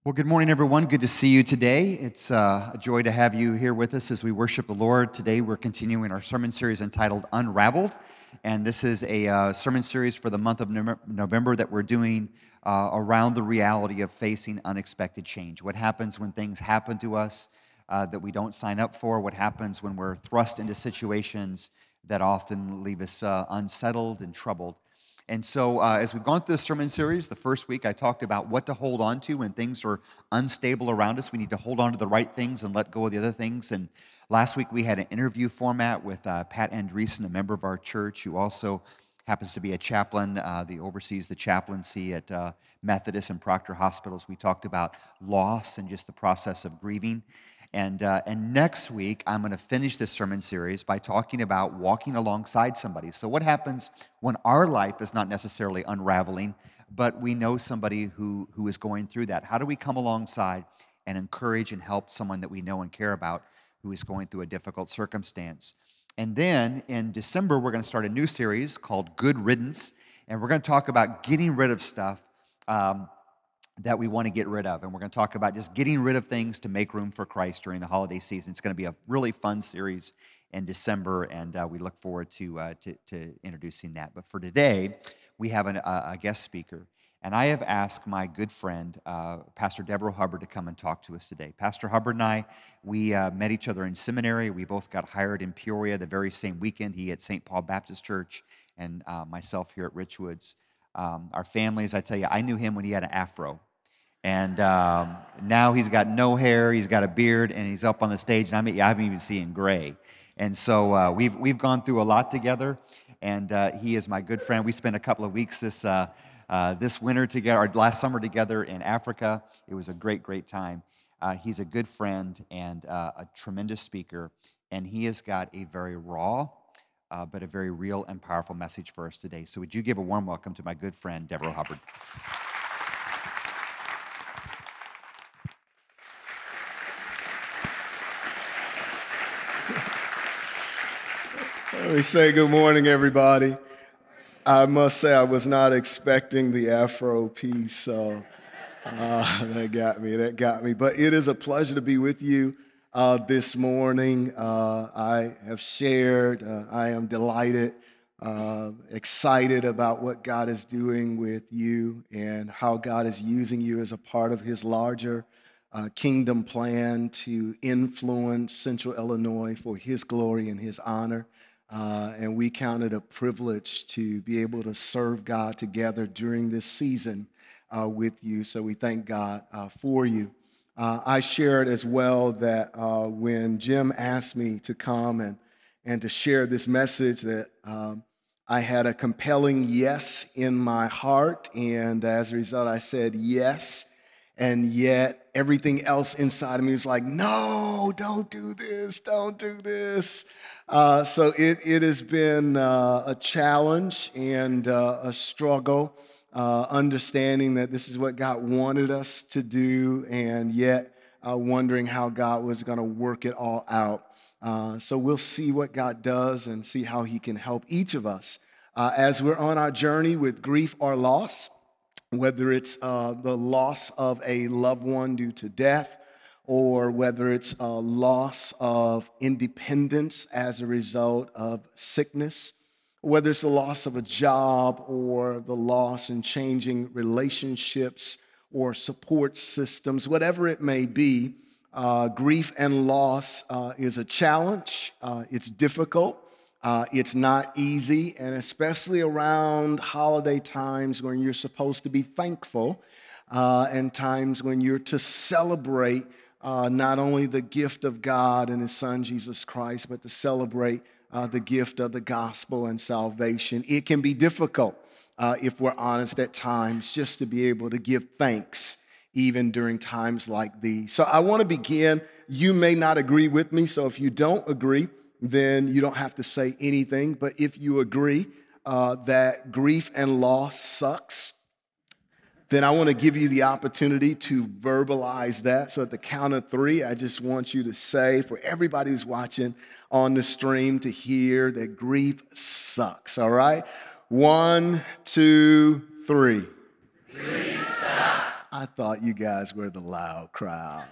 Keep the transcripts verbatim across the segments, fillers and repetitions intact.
Well, good morning, everyone. Good to see you today. It's uh, a joy to have you here with us as we worship the Lord. Today, we're continuing our sermon series entitled Unraveled. And this is a uh, sermon series for the month of November that we're doing uh, around the reality of facing unexpected change. What happens when things happen to us uh, that we don't sign up for? What happens when we're thrust into situations that often leave us uh, unsettled and troubled? And so, uh, as we've gone through this sermon series, the first week I talked about what to hold on to when things are unstable around us. We need to hold on to the right things and let go of the other things. And last week we had an interview format with uh, Pat Andreessen, a member of our church, who also happens to be a chaplain, uh, the oversees the chaplaincy at uh, Methodist and Proctor Hospitals. We talked about loss and just the process of grieving. And, uh, and next week, I'm going to finish this sermon series by talking about walking alongside somebody. So what happens when our life is not necessarily unraveling, but we know somebody who, who is going through that? How do we come alongside and encourage and help someone that we know and care about who is going through a difficult circumstance? And then in December, we're going to start a new series called Good Riddance, and we're going to talk about getting rid of stuff um, that we want to get rid of. And we're going to talk about just getting rid of things to make room for Christ during the holiday season. It's going to be a really fun series in December, and uh, we look forward to, uh, to, to introducing that. But for today, we have an, a, a guest speaker, and I have asked my good friend, uh, Pastor Deborah Hubbard, to come and talk to us today. Pastor Hubbard and I, we uh, met each other in seminary. We both got hired in Peoria the very same weekend. He at Saint Paul Baptist Church, and uh, myself here at Richwoods. Um, our families, I tell you, I knew him when he had an afro. And um, now he's got no hair, he's got a beard, and he's up on the stage, and I, mean, I haven't even seen him gray. And so uh, we've we've gone through a lot together, and uh, he is my good friend. We spent a couple of weeks this uh, uh, this winter together, or last summer together in Africa. It was a great, great time. Uh, he's a good friend and uh, a tremendous speaker, and he has got a very raw, uh, but a very real and powerful message for us today. So would you give a warm welcome to my good friend, Deborah Hubbard. Let me say good morning, everybody. I must say I was not expecting the Afro piece, so uh, that got me, that got me. But it is a pleasure to be with you uh, this morning. Uh, I have shared, uh, I am delighted, uh, excited about what God is doing with you and how God is using you as a part of his larger uh, kingdom plan to influence Central Illinois for his glory and his honor. Uh, and we count it a privilege to be able to serve God together during this season uh, with you. So we thank God uh, for you. Uh, I shared as well that uh, when Jim asked me to come and, and to share this message, that um, I had a compelling yes in my heart. And as a result, I said yes. And yet everything else inside of me was like, no, don't do this, don't do this. Uh, so it, it has been uh, a challenge and uh, a struggle, uh, understanding that this is what God wanted us to do, and yet uh, wondering how God was going to work it all out. Uh, so we'll see what God does and see how he can help each of us uh, as we're on our journey with grief or loss, whether it's uh, the loss of a loved one due to death, or whether it's a loss of independence as a result of sickness, whether it's the loss of a job or the loss in changing relationships or support systems, whatever it may be, uh, grief and loss uh, is a challenge. Uh, it's difficult. Uh, it's not easy, and especially around holiday times when you're supposed to be thankful uh, and times when you're to celebrate uh, not only the gift of God and his son, Jesus Christ, but to celebrate uh, the gift of the gospel and salvation. It can be difficult, uh, if we're honest at times, just to be able to give thanks even during times like these. So I want to begin. You may not agree with me, so if you don't agree, then you don't have to say anything. But if you agree uh, that grief and loss sucks, then I want to give you the opportunity to verbalize that. So at the count of three, I just want you to say, for everybody who's watching on the stream to hear, that grief sucks, all right? One, two, three. Grief sucks. I thought you guys were the loud crowd.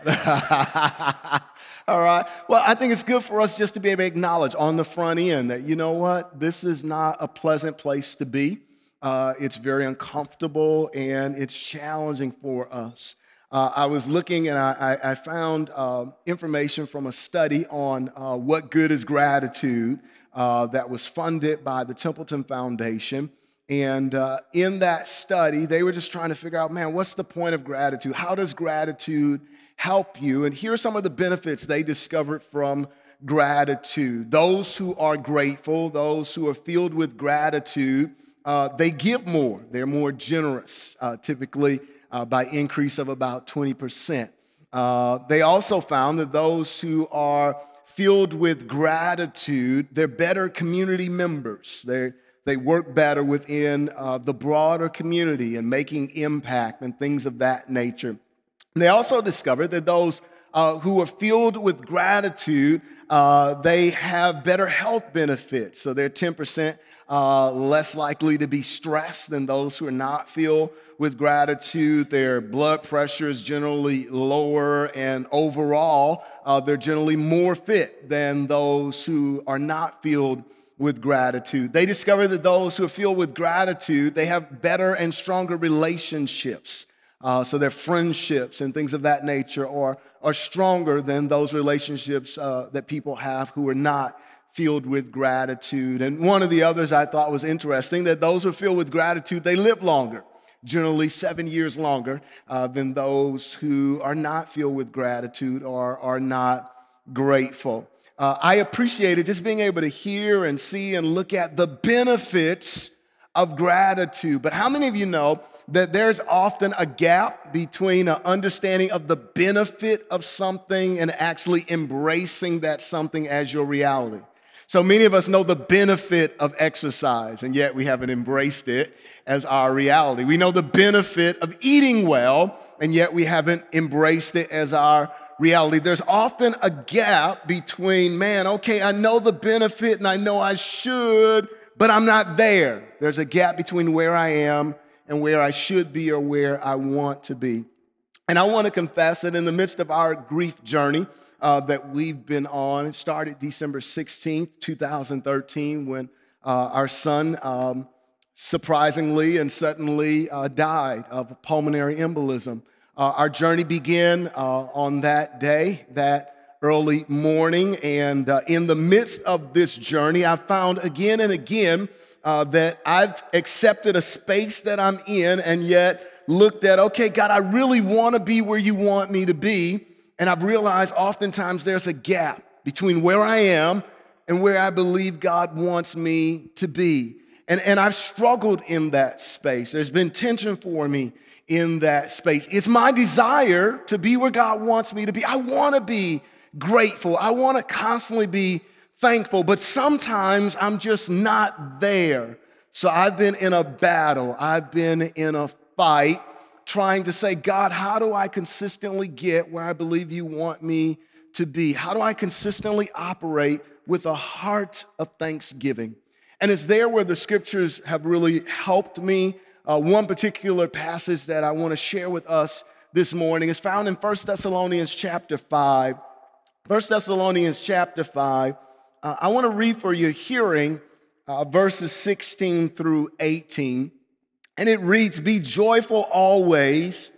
All right. Well, I think it's good for us just to be able to acknowledge on the front end that, you know what, this is not a pleasant place to be. Uh, it's very uncomfortable and it's challenging for us. Uh, I was looking and I, I, I found uh, information from a study on uh, what good is gratitude uh, that was funded by the Templeton Foundation. And uh, in that study, they were just trying to figure out, man, what's the point of gratitude? How does gratitude help you? And here are some of the benefits they discovered from gratitude. Those who are grateful, those who are filled with gratitude, uh, they give more. They're more generous, uh, typically uh, by increase of about twenty percent. Uh, they also found that those who are filled with gratitude, they're better community members. They're They work better within uh, the broader community and making impact and things of that nature. And they also discovered that those uh, who are filled with gratitude, uh, they have better health benefits. So they're ten percent uh, less likely to be stressed than those who are not filled with gratitude. Their blood pressure is generally lower, and overall, uh, they're generally more fit than those who are not filled with gratitude. They discover that those who are filled with gratitude, they have better and stronger relationships. Uh, so their friendships and things of that nature are, are stronger than those relationships uh, that people have who are not filled with gratitude. And one of the others I thought was interesting, that those who are filled with gratitude, they live longer, generally seven years longer uh, than those who are not filled with gratitude or are not grateful. Uh, I appreciated just being able to hear and see and look at the benefits of gratitude. But how many of you know that there's often a gap between an understanding of the benefit of something and actually embracing that something as your reality? So many of us know the benefit of exercise, and yet we haven't embraced it as our reality. We know the benefit of eating well, and yet we haven't embraced it as our reality. There's often a gap between, man, okay, I know the benefit and I know I should, but I'm not there. There's a gap between where I am and where I should be or where I want to be. And I want to confess that in the midst of our grief journey uh, that we've been on, it started December sixteenth, twenty thirteen, when uh, our son um, surprisingly and suddenly uh, died of a pulmonary embolism. Uh, our journey began uh, on that day, that early morning, and uh, in the midst of this journey, I found again and again uh, that I've accepted a space that I'm in and yet looked at, okay, God, I really want to be where you want me to be, and I've realized oftentimes there's a gap between where I am and where I believe God wants me to be. And, and I've struggled in that space. There's been tension for me in that space. It's my desire to be where God wants me to be. I want to be grateful. I want to constantly be thankful, but sometimes I'm just not there. So I've been in a battle. I've been in a fight trying to say, God, how do I consistently get where I believe you want me to be? How do I consistently operate with a heart of thanksgiving? And it's there where the scriptures have really helped me. Uh, one particular passage that I want to share with us this morning is found in First Thessalonians chapter five. First Thessalonians chapter five. Uh, I want to read for your hearing uh, verses sixteen through eighteen. And it reads, "Be joyful always,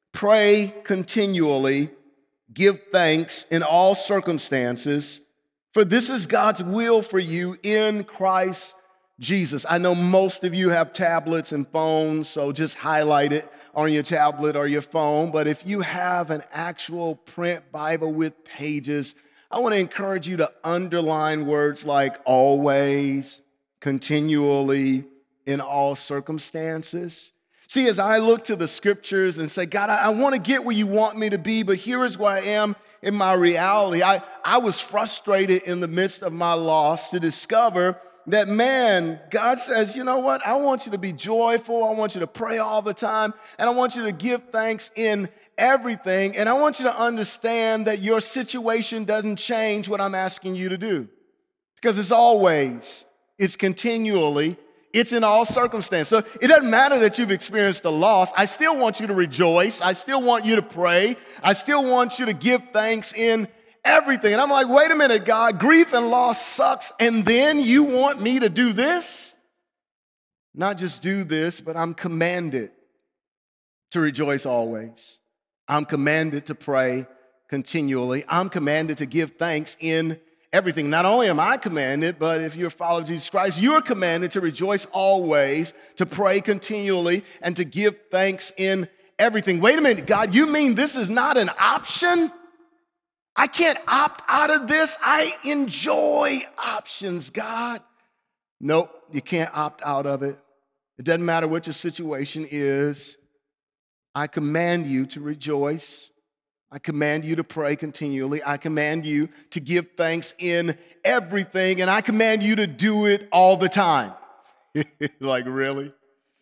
pray continually, give thanks in all circumstances, for this is God's will for you in Christ Jesus." I know most of you have tablets and phones, so just highlight it on your tablet or your phone. But if you have an actual print Bible with pages, I want to encourage you to underline words like always, continually, in all circumstances. See, as I look to the scriptures and say, God, I, I want to get where you want me to be, but here is where I am in my reality. I, I was frustrated in the midst of my loss to discover that, man, God says, you know what? I want you to be joyful. I want you to pray all the time. And I want you to give thanks in everything. And I want you to understand that your situation doesn't change what I'm asking you to do. Because it's always, it's continually, It's in all circumstances. So it doesn't matter that you've experienced a loss. I still want you to rejoice. I still want you to pray. I still want you to give thanks in everything. And I'm like, wait a minute, God, grief and loss sucks. And then you want me to do this? Not just do this, but I'm commanded to rejoice always. I'm commanded to pray continually. I'm commanded to give thanks in everything. Not only am I commanded, but if you're a follower of Jesus Christ, you're commanded to rejoice always, to pray continually, and to give thanks in everything. Wait a minute, God, you mean this is not an option? I can't opt out of this. I enjoy options, God. Nope, you can't opt out of it. It doesn't matter what your situation is. I command you to rejoice. I command you to pray continually. I command you to give thanks in everything, and I command you to do it all the time. Like, really?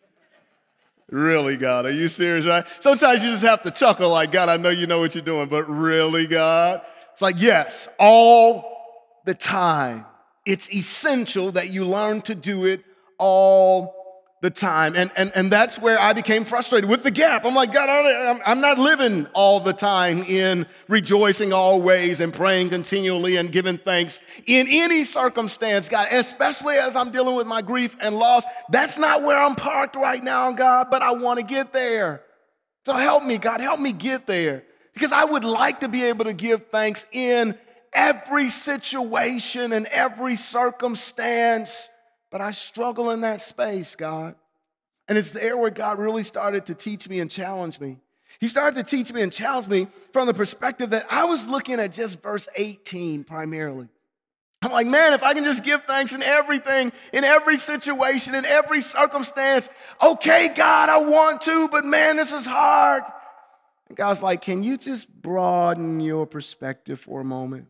Really, God? Are you serious, right? Sometimes you just have to chuckle like, God, I know you know what you're doing, but really, God? It's like, yes, all the time. It's essential that you learn to do it all the time. And, and, and that's where I became frustrated with the gap. I'm like, God, I'm, I'm not living all the time in rejoicing always and praying continually and giving thanks in any circumstance, God, especially as I'm dealing with my grief and loss. That's not where I'm parked right now, God, but I want to get there. So help me, God, help me get there. Because I would like to be able to give thanks in every situation and every circumstance. But I struggle in that space, God. And it's there where God really started to teach me and challenge me. He started to teach me and challenge me from the perspective that I was looking at just verse eighteen primarily. I'm like, man, if I can just give thanks in everything, in every situation, in every circumstance, okay, God, I want to, but man, this is hard. And God's like, can you just broaden your perspective for a moment?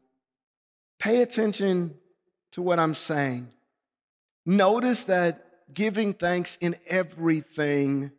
Pay attention to what I'm saying. Notice that giving thanks in everything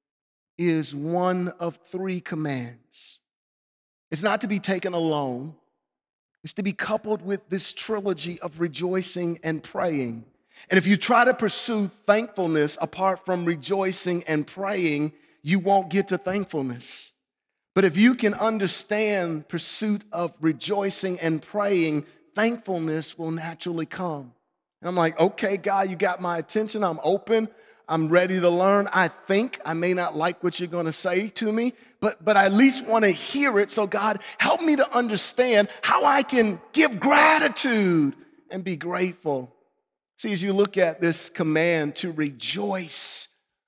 is one of three commands. It's not to be taken alone. It's to be coupled with this trilogy of rejoicing and praying. And if you try to pursue thankfulness apart from rejoicing and praying, you won't get to thankfulness. But if you can understand pursuit of rejoicing and praying, thankfulness will naturally come. And I'm like, okay, God, you got my attention. I'm open. I'm ready to learn. I think I may not like what you're going to say to me, but, but I at least want to hear it. So God, help me to understand how I can give gratitude and be grateful. See, as you look at this command to rejoice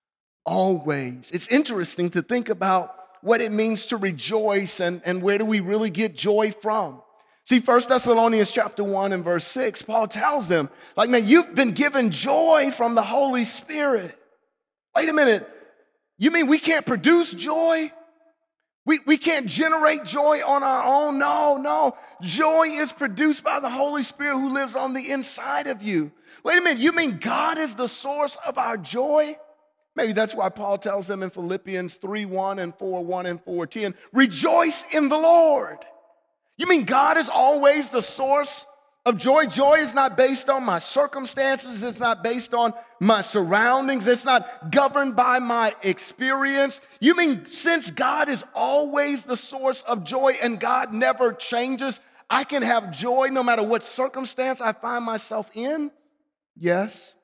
always, it's interesting to think about what it means to rejoice and, and where do we really get joy from. See, First Thessalonians chapter one and verse six, Paul tells them, like, man, you've been given joy from the Holy Spirit. Wait a minute. You mean we can't produce joy? We, we can't generate joy on our own? No, no. Joy is produced by the Holy Spirit who lives on the inside of you. Wait a minute. You mean God is the source of our joy? Maybe that's why Paul tells them in Philippians three one and four one and four ten, rejoice in the Lord. You mean God is always the source of joy? Joy is not based on my circumstances. It's not based on my surroundings. It's not governed by my experience. You mean since God is always the source of joy and God never changes, I can have joy no matter what circumstance I find myself in? Yes.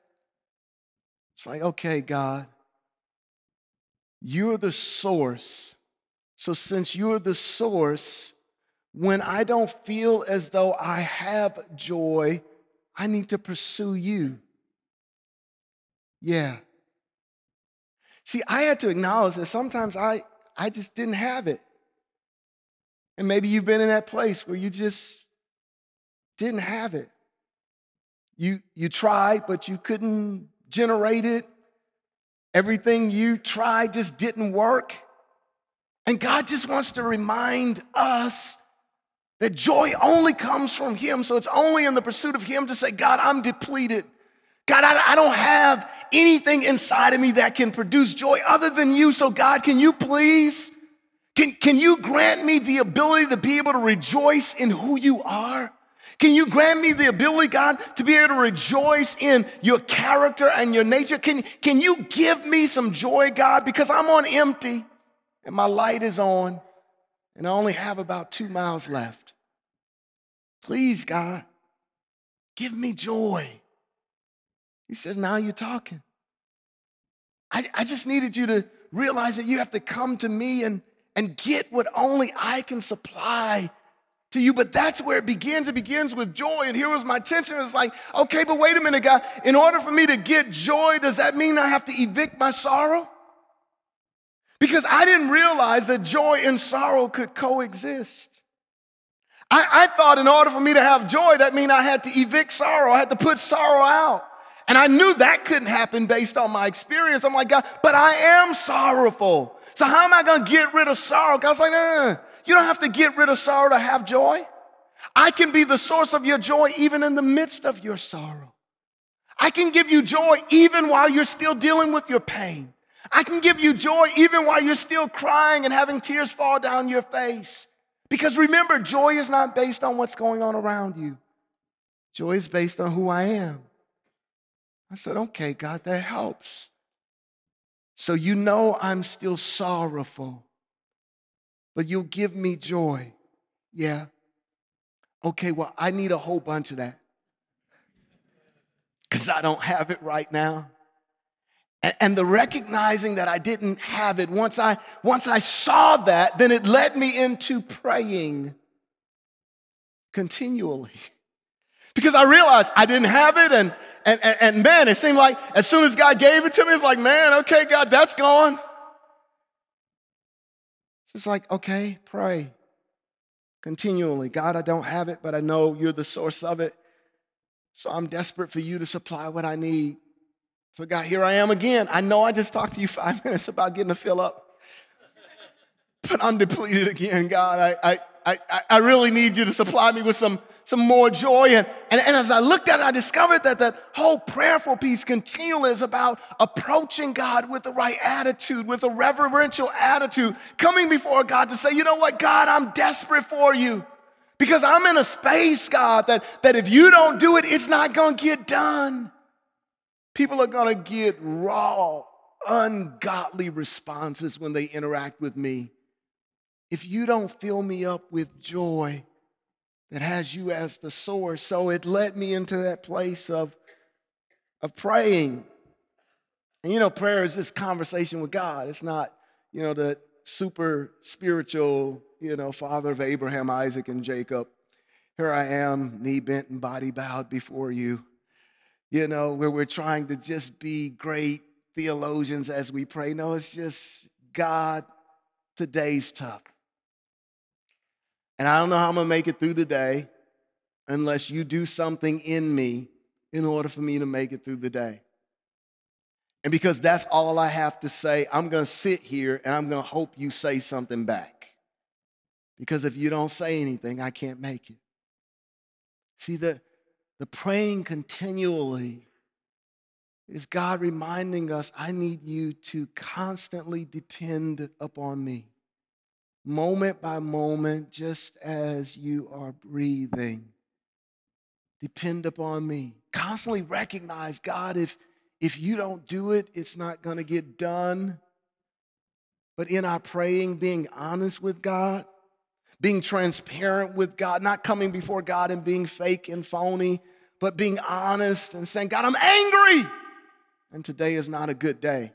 It's like, okay, God, you're the source. So since you're the source, when I don't feel as though I have joy, I need to pursue you. Yeah. See, I had to acknowledge that sometimes I, I just didn't have it. And maybe you've been in that place where you just didn't have it. You, you tried, but you couldn't generate it. Everything you tried just didn't work. And God just wants to remind us that joy only comes from Him. So it's only in the pursuit of Him to say, God, I'm depleted. God, I, I don't have anything inside of me that can produce joy other than you. So God, can you please, can, can you grant me the ability to be able to rejoice in who you are? Can you grant me the ability, God, to be able to rejoice in your character and your nature? Can, can you give me some joy, God, because I'm on empty and my light is on and I only have about two miles left. Please, God, give me joy. He says, now you're talking. I, I just needed you to realize that you have to come to me and, and get what only I can supply to you. But that's where it begins. It begins with joy. And here was my tension. It's like, okay, but wait a minute, God. In order for me to get joy, does that mean I have to evict my sorrow? Because I didn't realize that joy and sorrow could coexist. I, I thought in order for me to have joy, that meant I had to evict sorrow. I had to put sorrow out. And I knew that couldn't happen based on my experience. I'm like, God, but I am sorrowful. So how am I going to get rid of sorrow? God's like, uh, you don't have to get rid of sorrow to have joy. I can be the source of your joy even in the midst of your sorrow. I can give you joy even while you're still dealing with your pain. I can give you joy even while you're still crying and having tears fall down your face. Because remember, joy is not based on what's going on around you. Joy is based on who I am. I said, okay, God, that helps. So you know I'm still sorrowful, but you'll give me joy. Yeah. Okay, well, I need a whole bunch of that because I don't have it right now. And, and the recognizing that I didn't have it, once I, once I saw that, then it led me into praying continually. Because I realized I didn't have it, and, and, and, and man, it seemed like as soon as God gave it to me, it's like, man, okay, God, that's gone. It's just like, okay, pray continually. God, I don't have it, but I know you're the source of it. So I'm desperate for you to supply what I need. So God, here I am again. I know I just talked to you five minutes about getting a fill up, but I'm depleted again, God. I, I, I, I really need you to supply me with some some more joy. And, and, and as I looked at it, I discovered that that whole prayerful piece continually is about approaching God with the right attitude, with a reverential attitude, coming before God to say, you know what, God, I'm desperate for you. Because I'm in a space, God, that, that if you don't do it, it's not going to get done. People are going to get raw, ungodly responses when they interact with me. If you don't fill me up with joy that has you as the source. So it led me into that place of, of praying. And you know, prayer is just conversation with God. It's not, you know, the super spiritual, you know, father of Abraham, Isaac, and Jacob. Here I am, knee bent and body bowed before you. You know, where we're trying to just be great theologians as we pray. No, it's just, God, today's tough. And I don't know how I'm going to make it through the day unless you do something in me in order for me to make it through the day. And because that's all I have to say, I'm going to sit here and I'm going to hope you say something back. Because if you don't say anything, I can't make it. See, the, the praying continually is God reminding us, I need you to constantly depend upon me. Moment by moment, just as you are breathing. Depend upon me. Constantly recognize, God, if, if you don't do it, it's not going to get done. But in our praying, being honest with God, being transparent with God, not coming before God and being fake and phony, but being honest and saying, God, I'm angry, and today is not a good day.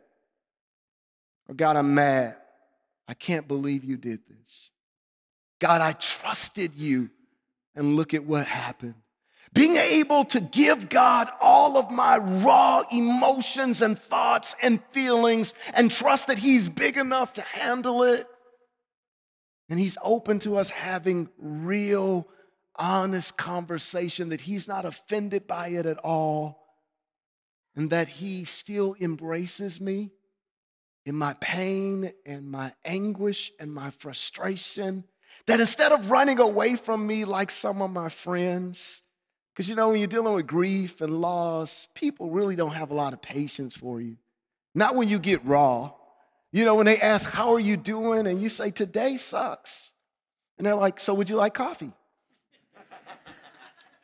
Or God, I'm mad. I can't believe you did this. God, I trusted you, and look at what happened. Being able to give God all of my raw emotions and thoughts and feelings and trust that he's big enough to handle it. And he's open to us having real, honest conversation, that he's not offended by it at all, and that he still embraces me in my pain and my anguish and my frustration, that instead of running away from me like some of my friends, because you know, when you're dealing with grief and loss, people really don't have a lot of patience for you. Not when you get raw. You know, when they ask, how are you doing? And you say, today sucks. And they're like, so would you like coffee?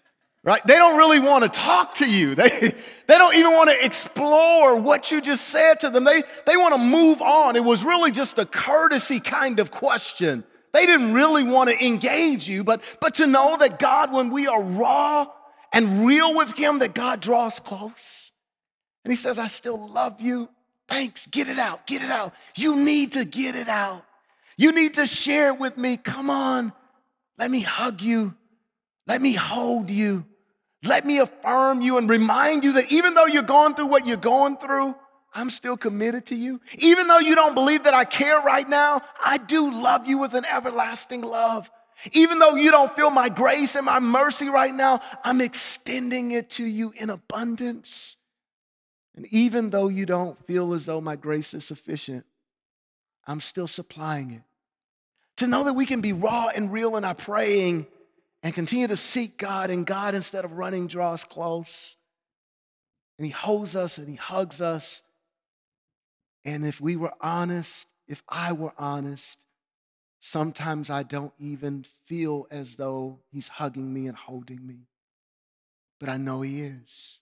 right? They don't really want to talk to you. They, they don't even want to explore what you just said to them. They, they want to move on. It was really just a courtesy kind of question. They didn't really want to engage you, but, but to know that God, when we are raw and real with him, that God draws close. And he says, I still love you. Thanks, get it out, get it out. You need to get it out. You need to share it with me. Come on, let me hug you. Let me hold you. Let me affirm you and remind you that even though you're going through what you're going through, I'm still committed to you. Even though you don't believe that I care right now, I do love you with an everlasting love. Even though you don't feel my grace and my mercy right now, I'm extending it to you in abundance. And even though you don't feel as though my grace is sufficient, I'm still supplying it. To know that we can be raw and real in our praying and continue to seek God, and God, instead of running, draws close. And he holds us and he hugs us. And if we were honest, if I were honest, sometimes I don't even feel as though he's hugging me and holding me. But I know he is.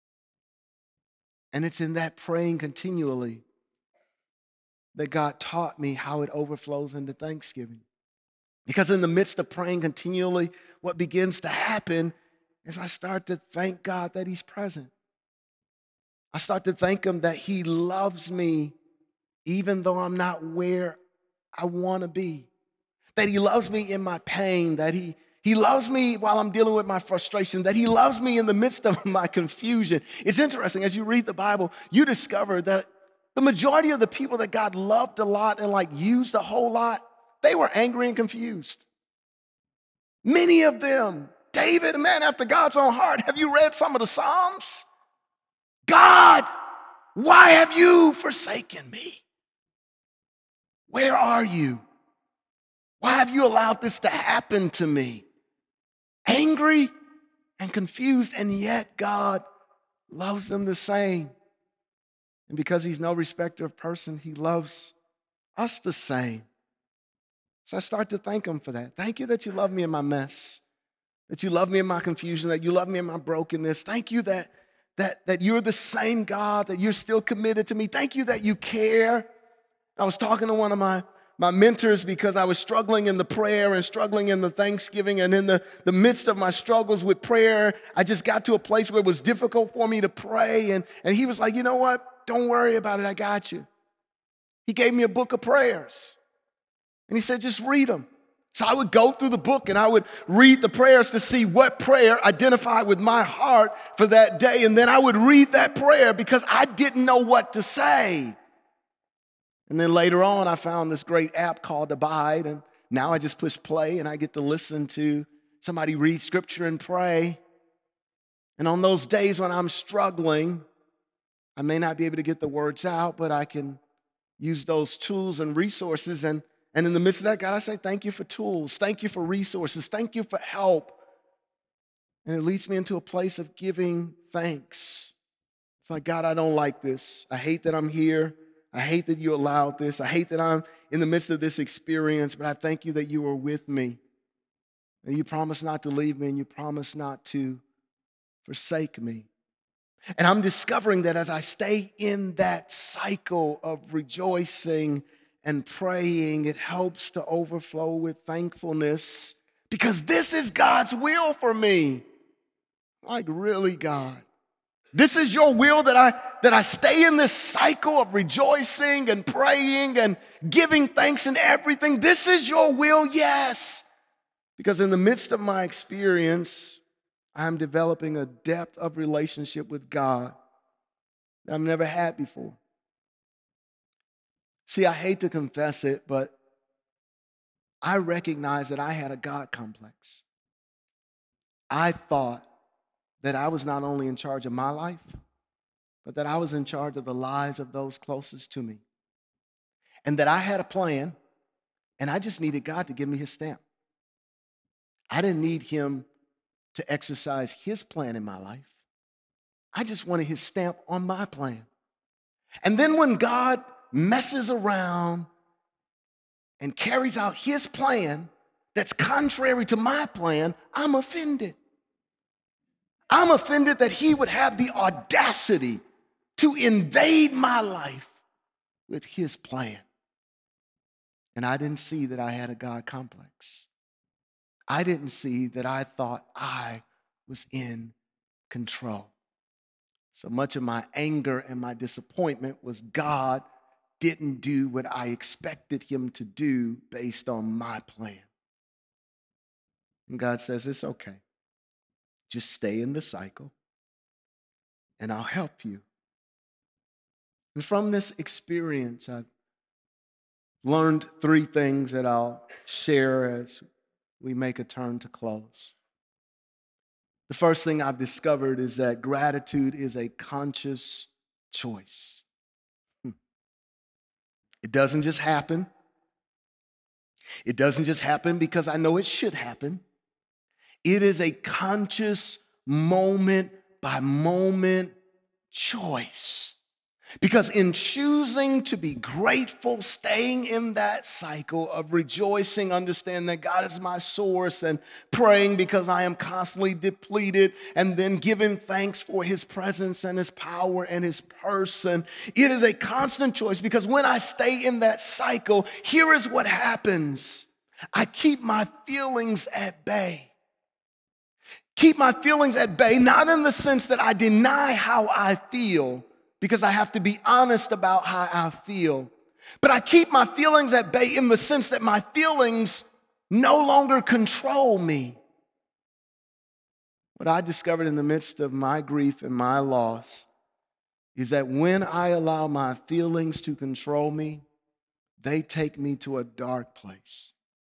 And it's in that praying continually that God taught me how it overflows into thanksgiving. Because in the midst of praying continually, what begins to happen is I start to thank God that he's present. I start to thank him that he loves me even though I'm not where I want to be. That he loves me in my pain, that he He loves me while I'm dealing with my frustration, that he loves me in the midst of my confusion. It's interesting, as you read the Bible, you discover that the majority of the people that God loved a lot and like used a whole lot, they were angry and confused. Many of them, David, a man after God's own heart, have you read some of the Psalms? God, why have you forsaken me? Where are you? Why have you allowed this to happen to me? Angry and confused, and yet God loves them the same. And because he's no respecter of person, he loves us the same. So I start to thank him for that. Thank you that you love me in my mess, that you love me in my confusion, that you love me in my brokenness. Thank you that, that, that you're the same God, that you're still committed to me. Thank you that you care. I was talking to one of my My mentors, because I was struggling in the prayer and struggling in the thanksgiving, and in the, the midst of my struggles with prayer, I just got to a place where it was difficult for me to pray. And, and he was like, you know what? Don't worry about it. I got you. He gave me a book of prayers. And he said, just read them. So I would go through the book and I would read the prayers to see what prayer identified with my heart for that day. And then I would read that prayer because I didn't know what to say. And then later on, I found this great app called Abide, and now I just push play and I get to listen to somebody read scripture and pray. And on those days when I'm struggling, I may not be able to get the words out, but I can use those tools and resources. And, and in the midst of that, God, I say thank you for tools. Thank you for resources. Thank you for help. And it leads me into a place of giving thanks. It's like, God, I don't like this. I hate that I'm here. I hate that you allowed this. I hate that I'm in the midst of this experience, but I thank you that you are with me. And you promise not to leave me, and you promise not to forsake me. And I'm discovering that as I stay in that cycle of rejoicing and praying, it helps to overflow with thankfulness, because this is God's will for me. Like, really, God? This is your will that I that I stay in this cycle of rejoicing and praying and giving thanks in everything. This is your will, yes. Because in the midst of my experience, I'm developing a depth of relationship with God that I've never had before. See, I hate to confess it, but I recognize that I had a God complex. I thought that I was not only in charge of my life, but that I was in charge of the lives of those closest to me. And that I had a plan, and I just needed God to give me his stamp. I didn't need him to exercise his plan in my life. I just wanted his stamp on my plan. And then when God messes around and carries out his plan that's contrary to my plan, I'm offended. I'm offended that he would have the audacity to invade my life with his plan. And I didn't see that I had a God complex. I didn't see that I thought I was in control. So much of my anger and my disappointment was God didn't do what I expected him to do based on my plan. And God says, it's okay. Just stay in the cycle and I'll help you. And from this experience, I've learned three things that I'll share as we make a turn to close. The first thing I've discovered is that gratitude is a conscious choice. It doesn't just happen. It doesn't just happen because I know it should happen. It is a conscious moment by moment choice. Because in choosing to be grateful, staying in that cycle of rejoicing, understanding that God is my source, and praying because I am constantly depleted, and then giving thanks for his presence and his power and his person, it is a constant choice. Because when I stay in that cycle, here is what happens. I keep my feelings at bay. Keep my feelings at bay, not in the sense that I deny how I feel, because I have to be honest about how I feel. But I keep my feelings at bay in the sense that my feelings no longer control me. What I discovered in the midst of my grief and my loss is that when I allow my feelings to control me, they take me to a dark place.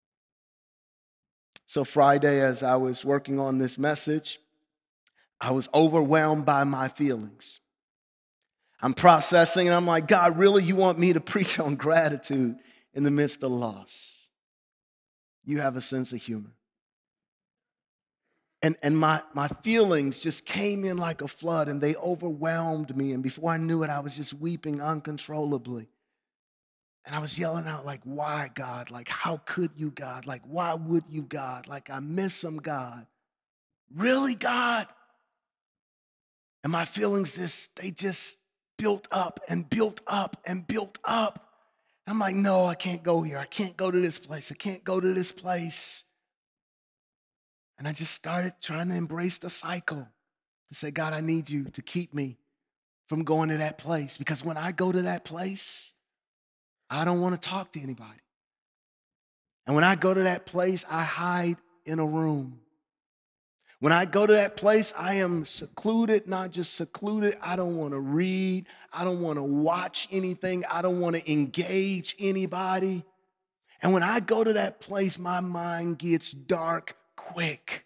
So Friday, as I was working on this message, I was overwhelmed by my feelings. I'm processing and I'm like, God, really, you want me to preach on gratitude in the midst of loss? You have a sense of humor. And, and my, my feelings just came in like a flood and they overwhelmed me. And before I knew it, I was just weeping uncontrollably. And I was yelling out like, why, God? Like, how could you, God? Like, why would you, God? Like, I miss him, God. Really, God? And my feelings just, they just built up and built up and built up. I'm like, no, I can't go here. I can't go to this place. I can't go to this place. And I just started trying to embrace the cycle to say, God, I need you to keep me from going to that place. Because when I go to that place, I don't want to talk to anybody. And when I go to that place, I hide in a room. When I go to that place, I am secluded, not just secluded. I don't want to read. I don't want to watch anything. I don't want to engage anybody. And when I go to that place, my mind gets dark quick.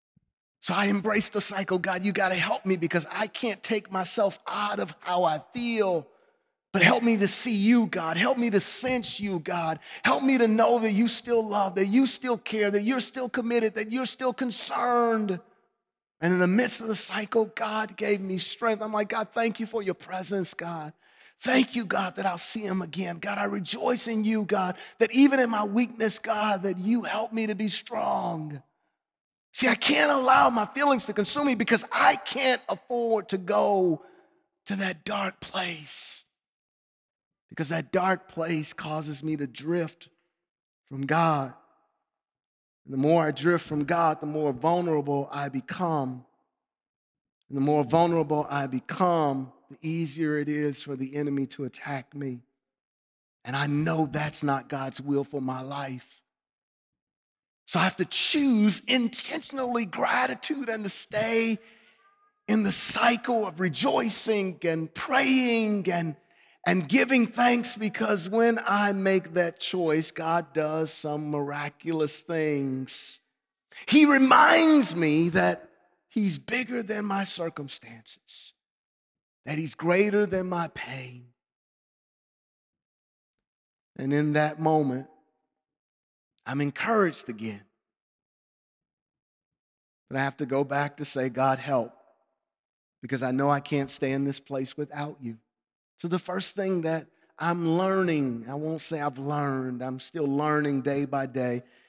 So I embrace the cycle. God, you got to help me because I can't take myself out of how I feel. But help me to see you, God. Help me to sense you, God. Help me to know that you still love, that you still care, that you're still committed, that you're still concerned. And in the midst of the cycle, God gave me strength. I'm like, God, thank you for your presence, God. Thank you, God, that I'll see him again. God, I rejoice in you, God, that even in my weakness, God, that you help me to be strong. See, I can't allow my feelings to consume me because I can't afford to go to that dark place. Because that dark place causes me to drift from God. And the more I drift from God, the more vulnerable I become. And the more vulnerable I become, the easier it is for the enemy to attack me. And I know that's not God's will for my life. So I have to choose intentionally gratitude and to stay in the cycle of rejoicing and praying and And giving thanks, because when I make that choice, God does some miraculous things. He reminds me that he's bigger than my circumstances, that he's greater than my pain. And in that moment, I'm encouraged again. But I have to go back to say, God, help, because I know I can't stay in this place without you. So the first thing that I'm learning, I won't say I've learned, I'm still learning day by day,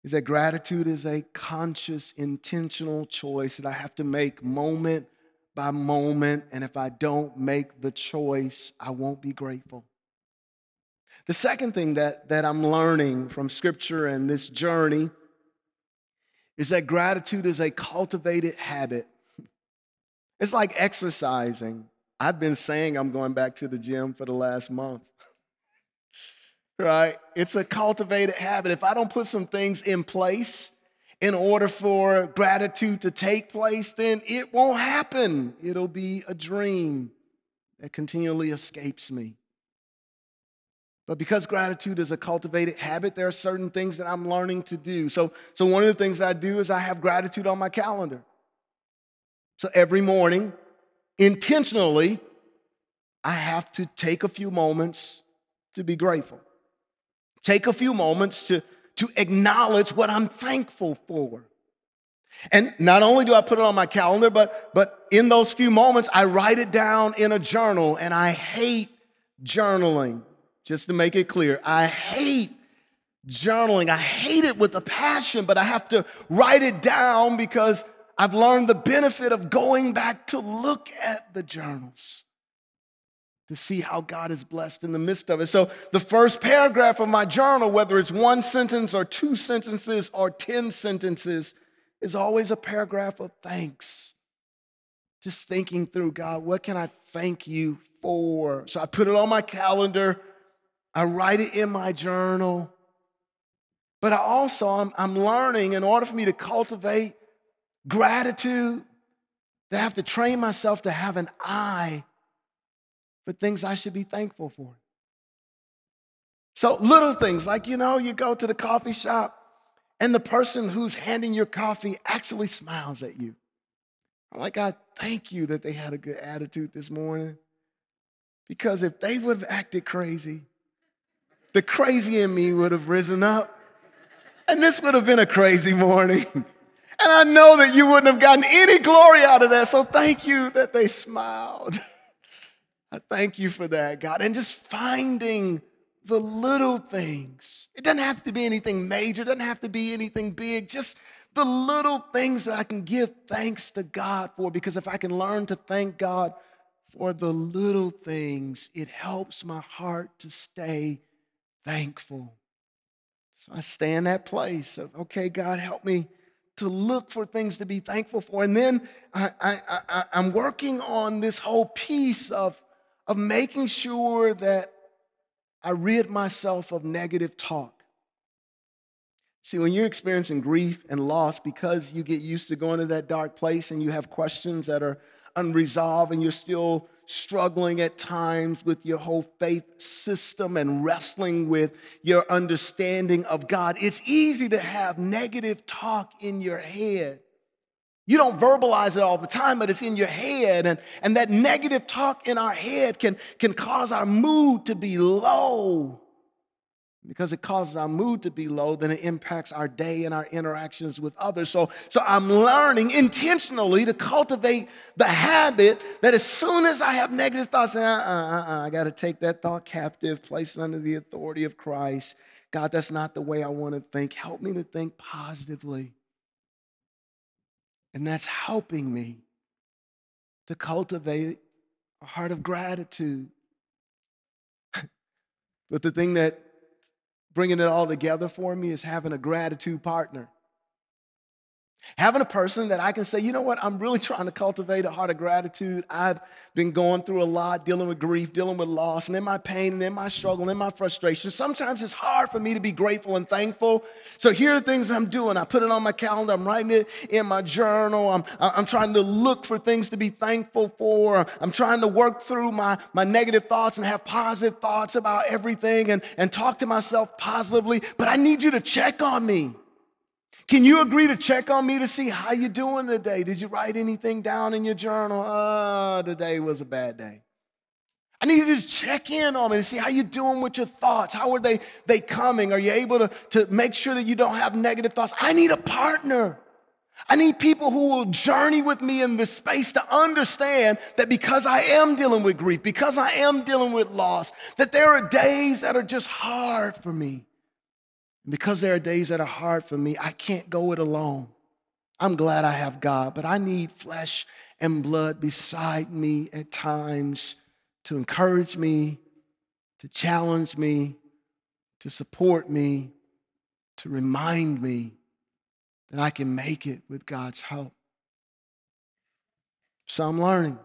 is that gratitude is a conscious, intentional choice that I have to make moment by moment. And if I don't make the choice, I won't be grateful. The second thing that, that I'm learning from Scripture and this journey is that gratitude is a cultivated habit. It's like exercising. I've been saying I'm going back to the gym for the last month. Right? It's a cultivated habit. If I don't put some things in place in order for gratitude to take place, then it won't happen. It'll be a dream that continually escapes me. But because gratitude is a cultivated habit, there are certain things that I'm learning to do. So, so one of the things that I do is I have gratitude on my calendar. So every morning, intentionally, I have to take a few moments to be grateful. Take a few moments to, to acknowledge what I'm thankful for. And not only do I put it on my calendar, but, but in those few moments, I write it down in a journal. And I hate journaling, just to make it clear. I hate journaling. I hate it with a passion, but I have to write it down because I've learned the benefit of going back to look at the journals, to see how God is blessed in the midst of it. So the first paragraph of my journal, whether it's one sentence or two sentences or ten sentences, is always a paragraph of thanks. Just thinking through, God, what can I thank you for? So I put it on my calendar. I write it in my journal. But I also, I'm, I'm learning in order for me to cultivate gratitude, that I have to train myself to have an eye for things I should be thankful for. So little things like, you know, you go to the coffee shop and the person who's handing your coffee actually smiles at you. I'm like, God, thank you that they had a good attitude this morning. Because if they would have acted crazy, the crazy in me would have risen up. And this would have been a crazy morning. And I know that you wouldn't have gotten any glory out of that. So thank you that they smiled. I thank you for that, God. And just finding the little things. It doesn't have to be anything major. It doesn't have to be anything big. Just the little things that I can give thanks to God for. Because if I can learn to thank God for the little things, it helps my heart to stay thankful. So I stay in that place of, okay, God, help me to look for things to be thankful for. And then I, I, I, I'm working on this whole piece of, of making sure that I rid myself of negative talk. See, when you're experiencing grief and loss because you get used to going to that dark place and you have questions that are unresolved and you're still struggling at times with your whole faith system and wrestling with your understanding of God, it's easy to have negative talk in your head. You don't verbalize it all the time, but it's in your head. And, and that negative talk in our head can, can cause our mood to be low. Because it causes our mood to be low, then it impacts our day and our interactions with others. So, so I'm learning intentionally to cultivate the habit that as soon as I have negative thoughts, uh, uh, uh, I got to take that thought captive, place it under the authority of Christ. God, that's not the way I want to think. Help me to think positively. And that's helping me to cultivate a heart of gratitude. But the thing that bringing it all together for me is having a gratitude partner. Having a person that I can say, you know what, I'm really trying to cultivate a heart of gratitude. I've been going through a lot, dealing with grief, dealing with loss, and in my pain, and in my struggle, and in my frustration. Sometimes it's hard for me to be grateful and thankful. So here are things I'm doing. I put it on my calendar. I'm writing it in my journal. I'm, I'm trying to look for things to be thankful for. I'm trying to work through my, my negative thoughts and have positive thoughts about everything and, and talk to myself positively. But I need you to check on me. Can you agree to check on me to see how you're doing today? Did you write anything down in your journal? Oh, today was a bad day. I need you to just check in on me to see how you're doing with your thoughts. How are they, they coming? Are you able to, to make sure that you don't have negative thoughts? I need a partner. I need people who will journey with me in this space to understand that because I am dealing with grief, because I am dealing with loss, that there are days that are just hard for me. And because there are days that are hard for me, I can't go it alone. I'm glad I have God, but I need flesh and blood beside me at times to encourage me, to challenge me, to support me, to remind me that I can make it with God's help. So I'm learning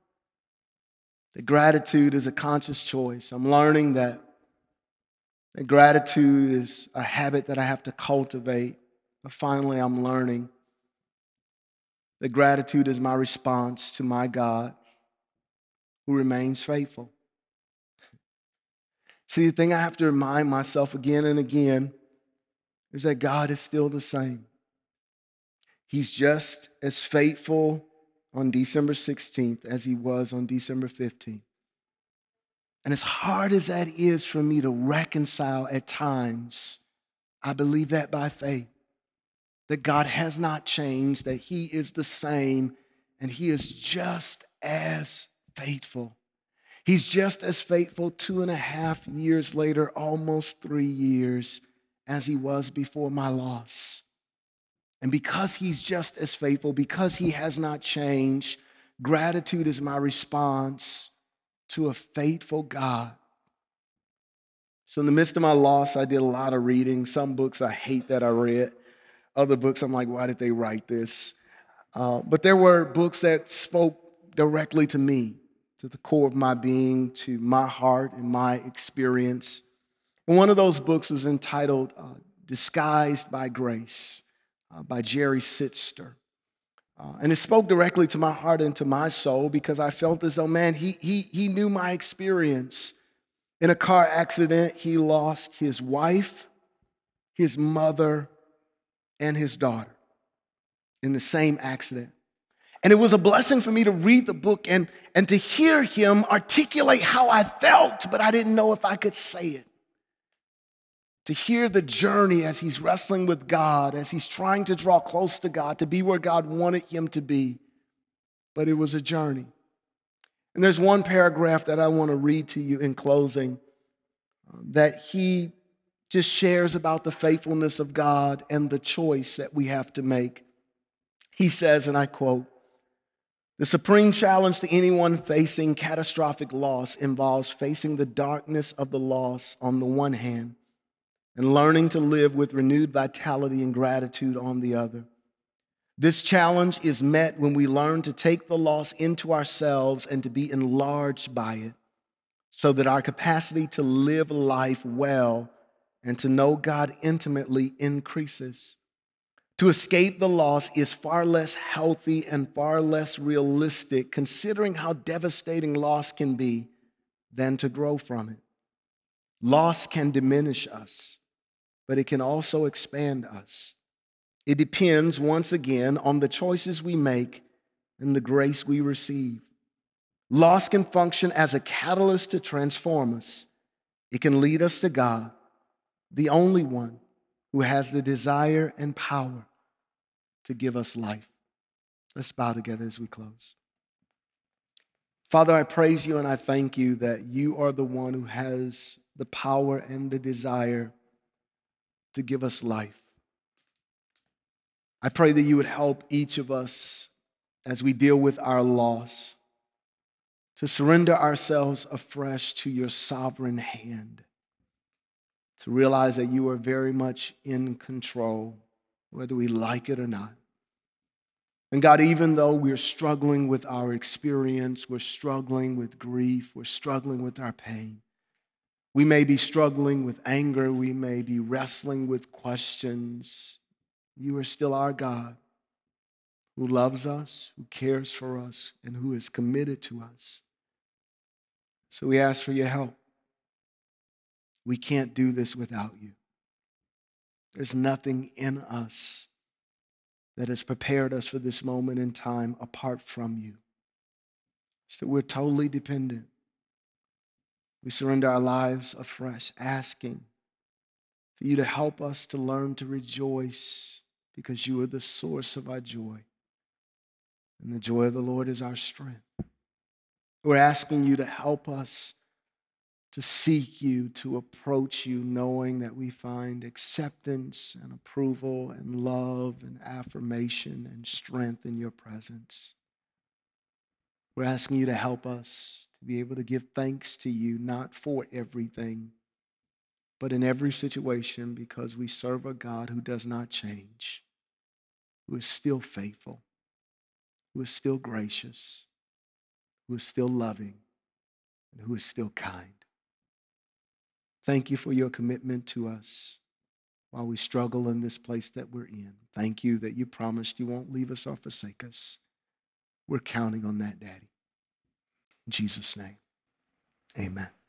that gratitude is a conscious choice. I'm learning that, that gratitude is a habit that I have to cultivate. But finally, I'm learning that gratitude is my response to my God who remains faithful. See, the thing I have to remind myself again and again is that God is still the same. He's just as faithful on December sixteenth as he was on December fifteenth. And as hard as that is for me to reconcile at times, I believe that by faith, that God has not changed, that he is the same, and he is just as faithful. He's just as faithful two and a half years later, almost three years, as he was before my loss. And because he's just as faithful, because he has not changed, gratitude is my response to a faithful God. So in the midst of my loss, I did a lot of reading. Some books I hate that I read. Other books, I'm like, why did they write this? Uh, but there were books that spoke directly to me, to the core of my being, to my heart and my experience. And one of those books was entitled uh, Disguised by Grace uh, by Jerry Sittster. Uh, and it spoke directly to my heart and to my soul because I felt as though, man, he, he, he knew my experience. In a car accident, he lost his wife, his mother, and his daughter in the same accident. And it was a blessing for me to read the book and, and to hear him articulate how I felt, but I didn't know if I could say it. To hear the journey as he's wrestling with God, as he's trying to draw close to God, to be where God wanted him to be. But it was a journey. And there's one paragraph that I want to read to you in closing um, that he just shares about the faithfulness of God and the choice that we have to make. He says, and I quote, "The supreme challenge to anyone facing catastrophic loss involves facing the darkness of the loss on the one hand and learning to live with renewed vitality and gratitude on the other. This challenge is met when we learn to take the loss into ourselves and to be enlarged by it so that our capacity to live life well and to know God intimately increases. To escape the loss is far less healthy and far less realistic, considering how devastating loss can be, than to grow from it. Loss can diminish us, but it can also expand us. It depends, once again, on the choices we make and the grace we receive. Loss can function as a catalyst to transform us. It can lead us to God, the only one who has the desire and power to give us life." Let's bow together as we close. Father, I praise you and I thank you that you are the one who has the power and the desire to give us life. I pray that you would help each of us as we deal with our loss to surrender ourselves afresh to your sovereign hand, to realize that you are very much in control, whether we like it or not. And God, even though we're struggling with our experience, we're struggling with grief, we're struggling with our pain, we may be struggling with anger, we may be wrestling with questions, you are still our God who loves us, who cares for us, and who is committed to us. So we ask for your help. We can't do this without you. There's nothing in us that has prepared us for this moment in time apart from you. So we're totally dependent. We surrender our lives afresh, asking for you to help us to learn to rejoice because you are the source of our joy. And the joy of the Lord is our strength. We're asking you to help us to seek you, to approach you, knowing that we find acceptance and approval and love and affirmation and strength in your presence. We're asking you to help us to be able to give thanks to you, not for everything, but in every situation, because we serve a God who does not change, who is still faithful, who is still gracious, who is still loving, and who is still kind. Thank you for your commitment to us while we struggle in this place that we're in. Thank you that you promised you won't leave us or forsake us. We're counting on that, Daddy. In Jesus' name, amen.